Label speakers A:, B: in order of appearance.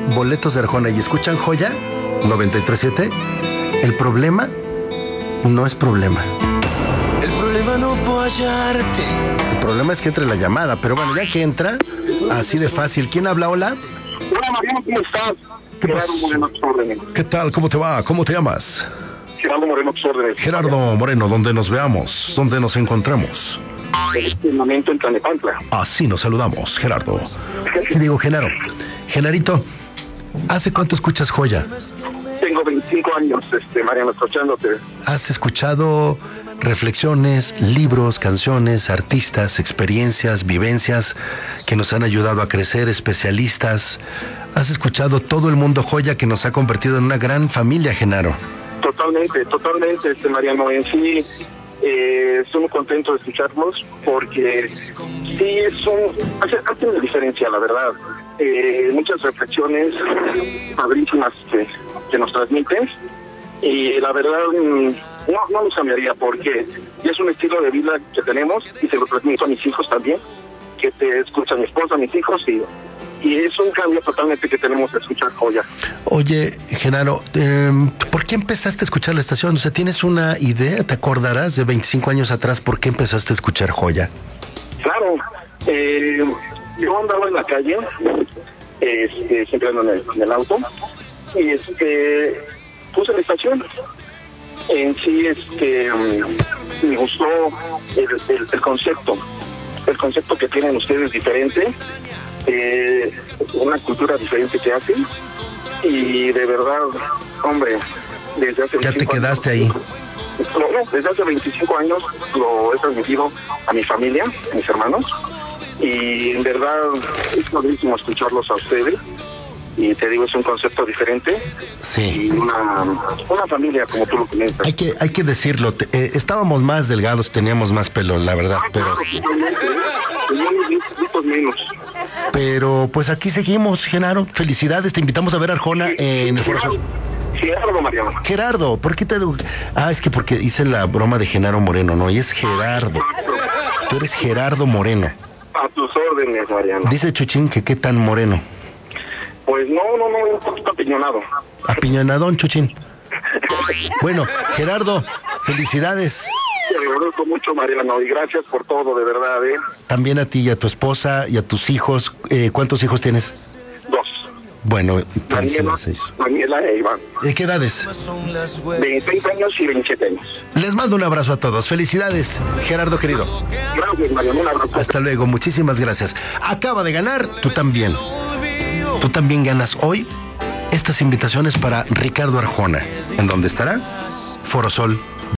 A: boletos de Arjona y escuchan Joya 93.7, el problema no es problema.
B: El problema no fue hallarte.
A: El problema es que entre la llamada, pero bueno, ya que entra, así de fácil. ¿Quién habla? Hola.
C: Hola Mariano, ¿cómo estás? Gerardo Moreno, tus órdenes.
A: ¿Qué tal? ¿Cómo te va? ¿Cómo te llamas?
C: Gerardo Moreno, tus órdenes.
A: Gerardo Moreno, donde nos veamos, donde nos encontremos.
C: En este momento en Tlalnepantla.
A: Así nos saludamos, Gerardo. Y digo, Genaro. Genarito, ¿hace cuánto escuchas Joya?
C: Tengo 25 años, Mariano, escuchándote.
A: ¿Has escuchado reflexiones, libros, canciones, artistas, experiencias, vivencias que nos han ayudado a crecer, especialistas? ¿Has escuchado todo el mundo Joya que nos ha convertido en una gran familia, Genaro?
C: Totalmente, Mariano. En sí, estoy muy contento de escucharlos porque sí hace una diferencia, la verdad. Muchas reflexiones padrísimas que nos transmiten y la verdad no los cambiaría porque es un estilo de vida que tenemos y se lo transmito a mis hijos también, que te escuchan mi esposa, mis hijos y es un cambio totalmente que tenemos que escuchar Joya.
A: Oye, Genaro, ¿por qué empezaste a escuchar la estación? O sea, ¿tienes una idea? ¿Te acordarás de 25 años atrás por qué empezaste a escuchar Joya?
C: Claro, yo andaba en la calle, siempre ando en el auto, y puse la estación. En sí, me gustó el concepto que tienen ustedes diferente, una cultura diferente que hacen, y de verdad, hombre, desde hace 25
A: ¿Ya te quedaste ahí?
C: No, desde hace 25 años lo he transmitido a mi familia, a mis hermanos, y en verdad es padrísimo escucharlos a ustedes. Y te digo, es un concepto diferente.
A: Sí.
C: Y una familia, como tú lo comentas.
A: Hay que decirlo, estábamos más delgados, teníamos más pelo, la verdad, pero...
C: menos.
A: Pero pues aquí seguimos, Genaro. Felicidades, te invitamos a ver a Arjona en el Foro Sol.
C: Gerardo, Mariano.
A: Gerardo, ¿por qué te...? Es que porque hice la broma de Genaro Moreno, ¿no? Y es Gerardo. Tú eres Gerardo Moreno.
C: A tus órdenes, Mariano.
A: Dice Chuchín que qué tan moreno.
C: Pues no, un poquito apiñonado.
A: Apiñonadón, Chuchín. Bueno, Gerardo, felicidades.
C: Te agradezco mucho, Mariano, y gracias por todo, de verdad,
A: También a ti y a tu esposa y a tus hijos. ¿Cuántos hijos tienes?
C: 2.
A: Bueno, felicidades.
C: Daniela e Iván.
A: ¿De qué edades?
C: 26 años y 27 años.
A: Les mando un abrazo a todos. Felicidades, Gerardo querido.
C: Gracias, Mariano, un abrazo.
A: Hasta luego, muchísimas gracias. Acaba de ganar, tú también. Tú también ganas hoy estas invitaciones para Ricardo Arjona. ¿En dónde estará? Foro Sol